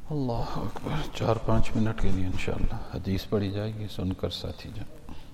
अल्लाह Akbar. 4-5 minute के लिए इंशाअल्लाह हदीस पढ़ी जाएगी, सुनकर साथी जान।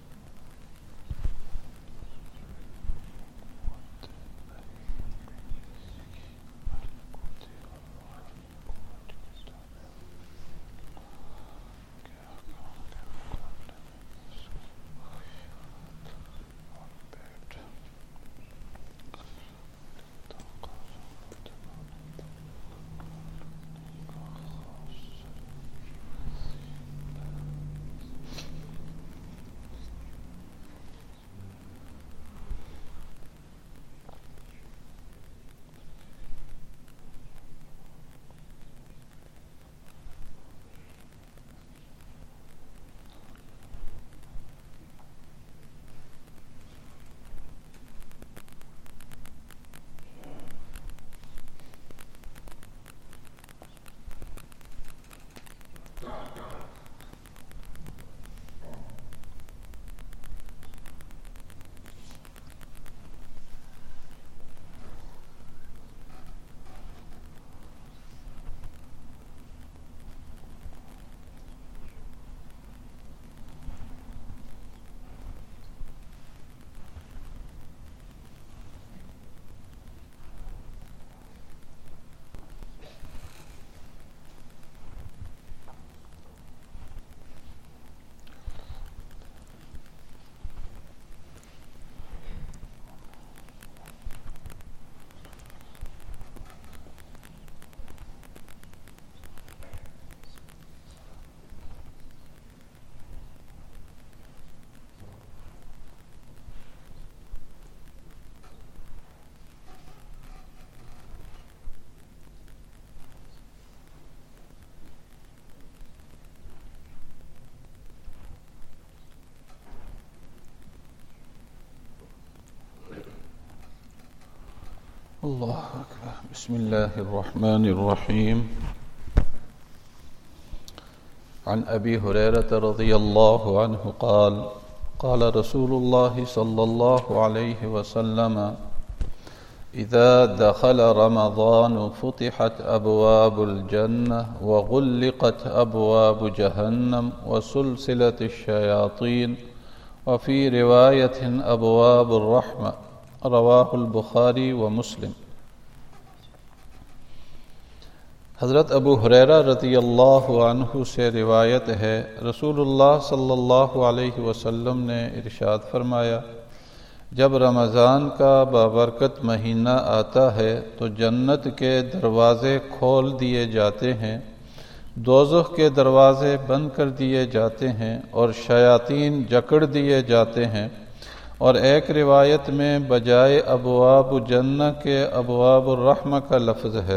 अल्लाह अकबर। बिस्मिल्लाहिर्रहमानिर्रहीम। अन अबी हुरैरह रज़ियल्लाहु अन्हु क़ाल क़ाल रसूलुल्लाह सल्लल्लाहु अलैहि वसल्लम इज़ा दख़ल रमज़ान फ़ुतिहत अबवाबुल जन्नह व ग़ुल्लिक़त अबवाबु जहन्नम व सुलसिलतिश शयातीन व फ़ी रिवायतिन अबवाबुर रहमह। रवाहुल बुखारी व मुस्लिम। हज़रत अबू हुरैरा रज़ियल्लाहु अन्हु से रिवायत है, रसूलुल्लाह सल्लल्लाहु अलैहि वसल्लम ने इरशाद फरमाया, जब रमज़ान का बाबरकत महीना आता है तो जन्नत के दरवाज़े खोल दिए जाते हैं, दोज़ख के दरवाज़े बंद कर दिए जाते हैं और शयातीन जकड़ दिए जाते हैं। और एक रिवायत में बजाय अबवाब जन्नह के अबवाब रहमा का लफ्ज़ है।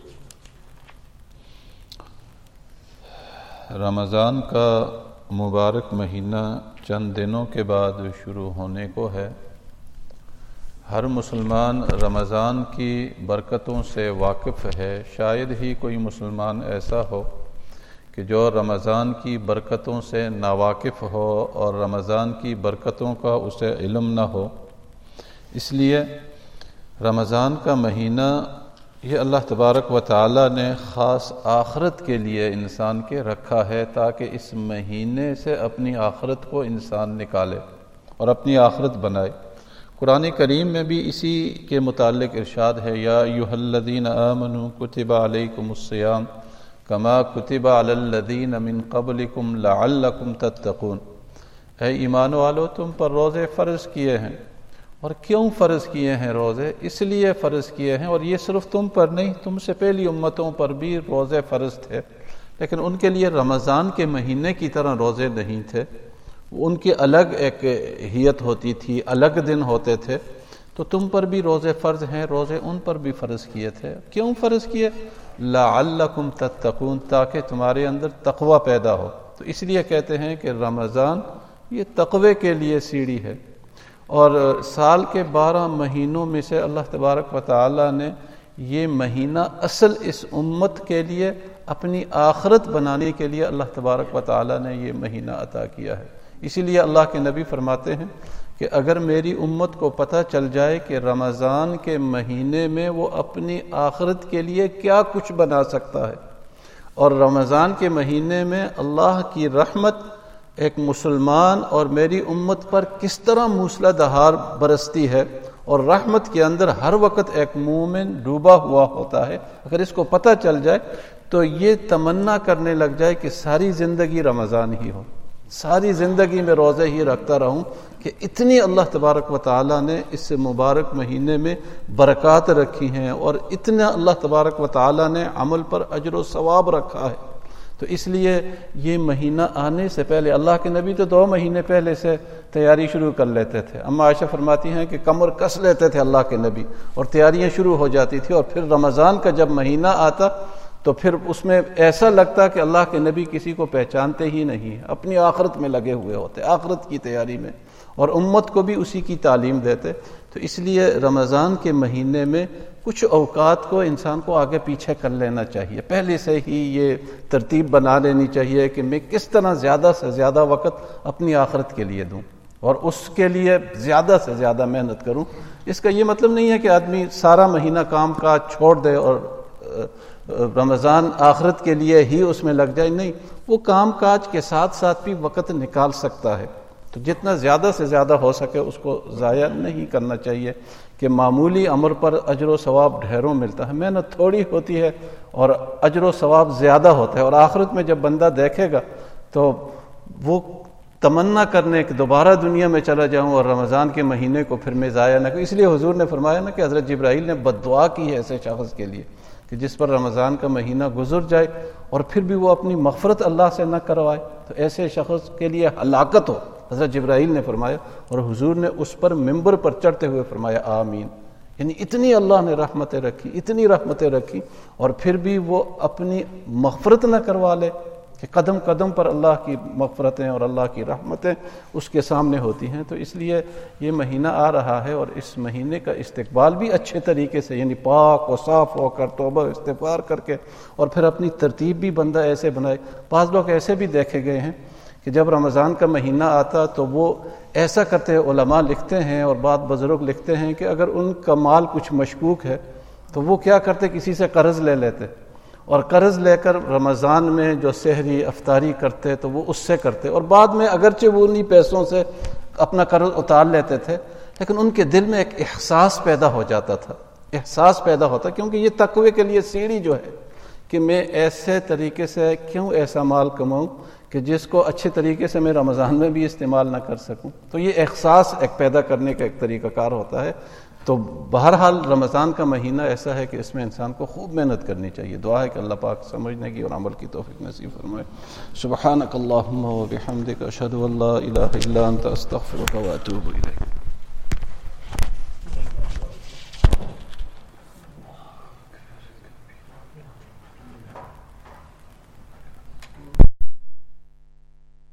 रमज़ान का मुबारक महीना चंद दिनों के बाद शुरू होने को है। हर मुसलमान रमज़ान की बरकतों से वाकिफ़ है। शायद ही कोई मुसलमान ऐसा हो कि जो रमज़ान की बरकतों से नावाकिफ़ हो और रमज़ान की बरकतों का उसे इल्म न हो। इसलिए रमज़ान का महीना ये अल्लाह तबारक व तआला ने ख़ास आखरत के लिए इंसान के रखा है, ताकि इस महीने से अपनी आखरत को इंसान निकाले और अपनी आखरत बनाए। कुरान करीम में भी इसी के मुताल्लिक़ इरशाद है, या अय्युहल्लज़ीना आमनू कुतिबा अलैकुमुस्सियाम कमा कुतिबा अलल्लज़ीन मिन क़ब्लिकुम लअल्लकुम तत्तक़ून। है ईमान वालो, तुम पर रोज़े फ़र्ज़ किए हैं। और क्यों फ़र्ज़ किए हैं रोज़े? इसलिए फ़र्ज़ किए हैं, और ये सिर्फ़ तुम पर नहीं, तुमसे पहली उम्मतों पर भी रोज़े फ़र्ज़ थे, लेकिन उनके लिए रमज़ान के महीने की तरह रोज़े नहीं थे। उनकी अलग एक हियत होती थी, अलग दिन होते थे। तो तुम पर भी रोज़े फ़र्ज़ हैं, रोज़े उन पर भी फ़र्ज़ किए थे। क्यों फ़र्ज़ किए? लअल्लकुम तत्तक़ून, ताकि तुम्हारे अंदर तक़वा पैदा हो। तो इसलिए कहते हैं कि रमज़ान ये तक़वे के लिए सीढ़ी है। और साल के 12 महीनों में से अल्लाह तबारक व तआला ने ये महीना असल इस उम्मत के लिए, अपनी आखरत बनाने के लिए अल्लाह तबारक व तआला ने ये महीना अता किया है। इसीलिए अल्लाह के नबी फरमाते हैं कि अगर मेरी उम्मत को पता चल जाए कि रमज़ान के महीने में वो अपनी आखरत के लिए क्या कुछ बना सकता है और रमज़ान के महीने में अल्लाह की रहमत एक मुसलमान और मेरी उम्मत पर किस तरह मूसलाधार बरसती है, और रहमत के अंदर हर वक्त एक मोमिन डूबा हुआ होता है। अगर इसको पता चल जाए तो ये तमन्ना करने लग जाए कि सारी ज़िंदगी रमज़ान ही हो, सारी ज़िंदगी में रोज़े ही रखता रहूं, कि इतनी अल्लाह तबारक व तआला ने इस मुबारक महीने में बरक़ात रखी हैं और इतना अल्लाह तबारक व तआला ने अमल पर अजर व सवाब रखा है। तो इसलिए ये महीना आने से पहले अल्लाह के नबी तो 2 महीने पहले से तैयारी शुरू कर लेते थे। अम्मा आयशा फरमाती हैं कि कमर कस लेते थे अल्लाह के नबी और तैयारियां शुरू हो जाती थी, और फिर रमज़ान का जब महीना आता तो फिर उसमें ऐसा लगता कि अल्लाह के नबी किसी को पहचानते ही नहीं, अपनी आखिरत में लगे हुए होते, आखिरत की तैयारी में, और उम्मत को भी उसी की तालीम देते। तो इसलिए रमज़ान के महीने में कुछ औकात को इंसान को आगे पीछे कर लेना चाहिए, पहले से ही ये तरतीब बना लेनी चाहिए कि मैं किस तरह ज़्यादा से ज़्यादा वक़्त अपनी आखिरत के लिए दूँ और उसके लिए ज़्यादा से ज़्यादा मेहनत करूँ। इसका ये मतलब नहीं है कि आदमी सारा महीना काम काज छोड़ दे और रमज़ान आखिरत के लिए ही उसमें लग जाए, नहीं, वो काम काज के साथ साथ भी वक़्त निकाल सकता है। तो जितना ज़्यादा से ज़्यादा हो सके उसको ज़ाया नहीं करना चाहिए कि मामूली अमर पर अजर व सवाब ढेरों मिलता है, मेहनत थोड़ी होती है और अजर व सवाब ज़्यादा होता है। और आखिरत में जब बंदा देखेगा तो वो तमन्ना करने कि दोबारा दुनिया में चला जाऊं और रमज़ान के महीने को फिर मैं ज़ाया न करूं। इसलिए हुजूर ने फरमाया ना कि हज़रत जिब्राइल ने बद्दुआ की है ऐसे शख्स के लिए कि जिस पर रमज़ान का महीना गुजर जाए और फिर भी वो अपनी मग़फ़रत अल्लाह से न करवाए, तो ऐसे शख्स के लिए हलाकत हो, हज़रत जिब्राइल ने फरमाया। और हुजूर ने उस पर मिंबर पर चढ़ते हुए फरमाया आमीन। यानी इतनी अल्लाह ने रहमतें रखी, इतनी रहमतें रखी, और फिर भी वो अपनी मग़फ़रत न करवा ले कि कदम कदम पर अल्लाह की मग़फ़रतें और अल्लाह की रहमतें उसके सामने होती हैं। तो इसलिए ये महीना आ रहा है और इस महीने का इस्तिक़बाल भी अच्छे तरीके से, यानी पाक व साफ़ होकर तौबा इस्तिग़फ़ार करके, और फिर अपनी तरतीब भी बंदा ऐसे बनाए। बाज़ लोग ऐसे भी देखे गए हैं कि जब रमज़ान का महीना आता तो वो ऐसा करते हैं, उलमा लिखते हैं और बाद बुज़ुर्ग लिखते हैं कि अगर उनका माल कुछ मशकूक है तो वो क्या करते, किसी से कर्ज़ ले लेते, और कर्ज़ लेकर रमज़ान में जो सहरी अफ्तारी करते तो वो उससे करते, और बाद में अगरचे वो उन्हीं पैसों से अपना कर्ज़ उतार लेते थे, लेकिन उनके दिल में एक एहसास पैदा हो जाता था, एहसास पैदा होता, क्योंकि ये तक़वे के लिए सीढ़ी जो है कि मैं ऐसे तरीके से क्यों ऐसा माल कमाऊं कि जिसको अच्छे तरीके से मैं रमज़ान में भी इस्तेमाल ना कर सकूं। तो ये एहसास एक पैदा करने का एक तरीक़ाकार होता है। तो बहरहाल रमज़ान का महीना ऐसा है कि इसमें इंसान को खूब मेहनत करनी चाहिए। दुआ है कि अल्लाह पाक समझने की और अमल की तौफ़ीक़ नसीब फरमाए। सुब्हानक अल्लाहुम्मा व बिहम्दिक अशहदु अल्ला इलाहा इल्ला अंत अस्तग़फिरुका व अतूबु इलैक।